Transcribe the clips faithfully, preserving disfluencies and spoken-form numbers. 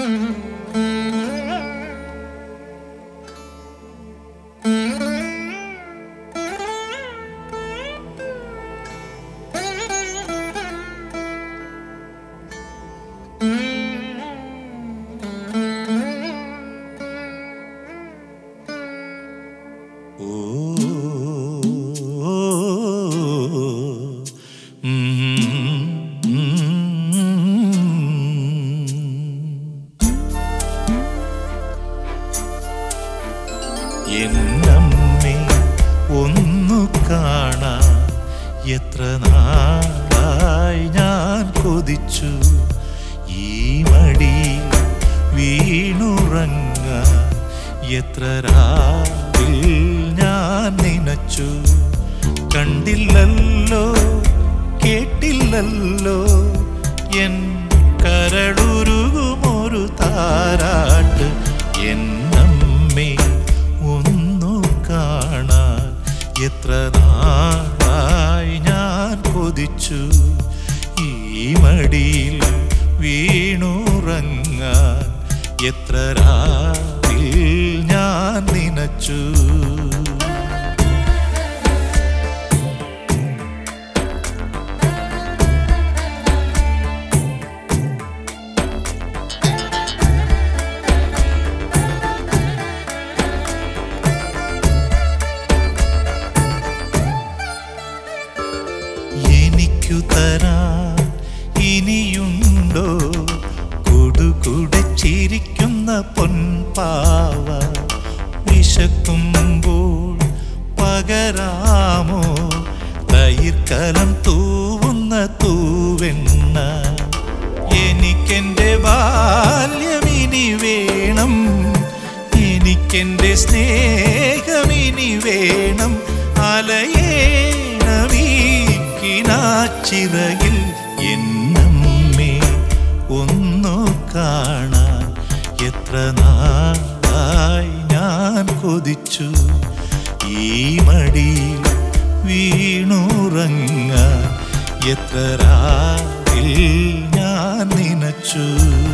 എന്നമ്മേ ഒന്നു കാണാൻ എത്ര നാളായി ഞാൻ കൊതിച്ചു. ഈ മടി വീണുറങ്ങാൻ എത്ര രാവിൽ ഞാൻ നനച്ചു. കണ്ടില്ലല്ലോ കേട്ടില്ലല്ലോ എൻ കരളുരുകുമൊരു താരാട്ട്. എന്നമ്മേ ഒന്നു കാണാൻ എത്ര നാളായി ഞാൻ കൊതിച്ചു. ഈ മടിയിൽ വീണുറങ്ങാൻ എത്ര രാവിൽ ഞാൻ നനച്ചു. എനിക്കു തരാൻ ഇനിയുണ്ടോ കുടുകുടച്ചിരിക്കുന്ന പൊൻപാവ? വിശക്കുമ്പോൾ പകരാമോ തൈർക്കലം തൂവുന്ന തൂവെണ്ണ? എനിക്കെൻ്റെ ബാല്യമിനി വേണം, എനിക്കെൻ്റെ സ്നേഹമിനി വേണം. അലയേണമീക്കിനാച്ചിറകിൽ എന്നമ്മേ ഒന്നു കാണാൻ എത്ര നാളായി ഞാൻ കൊതിച്ചു. ഈ മടിയിൽ വീണുറങ്ങാൻ എത്ര രാവിൽ ഞാൻ നനച്ചു.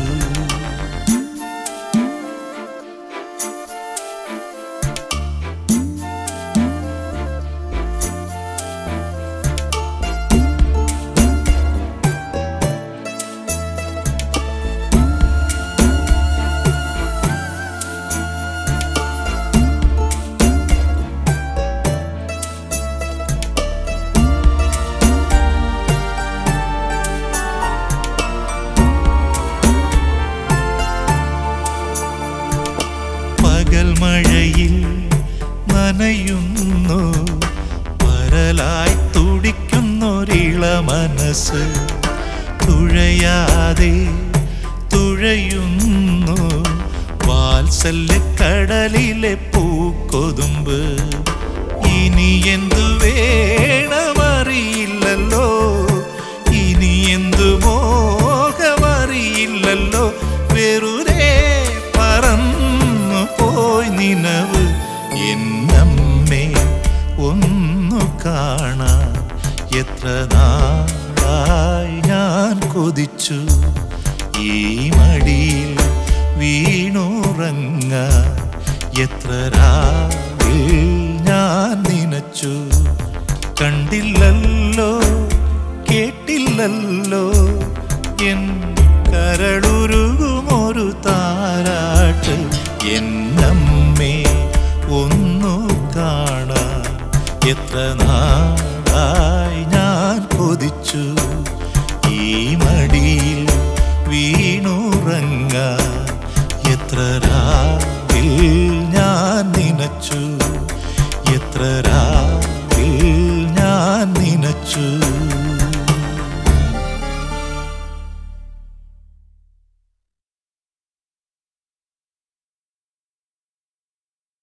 മഴയിൽ നനയുന്നു പരലായി തുടിക്കുന്നൊരിള മനസ്സ്. തുഴയാതെ തുഴയുന്നു വാത്സല്യക്കടലിലെ പൂക്കൊതുമ്പ്. ഇനി എന്തു വേണമറിയില്ലല്ലോ, ഇനി എന്തു മോഹമറിയില്ലല്ലോ. വെറുതെ പറന്നു പോയി നിനവ്. എന്നമ്മേ ഒന്നു കാണാൻ എത്ര നാളായി ഞാൻ കൊതിച്ചു. ഈ മടിയിൽ വീണുറങ്ങാൻ എത്ര രാവിൽ ഞാൻ നനച്ചു. കണ്ടില്ലല്ലോ കേട്ടില്ലല്ലോ എൻ കരളുരുകുമൊരു താരാട്ട്. എന്നമ്മേ ഒന്നു കാണാൻ എത്ര നാളായി ഞാൻ കൊതിച്ചു. ഈ മടിയിൽ വീണുറങ്ങാൻ എത്ര രാവിൽ ഞാൻ നനച്ചു. എത്ര രാവിൽ ഞാൻ നനച്ചു.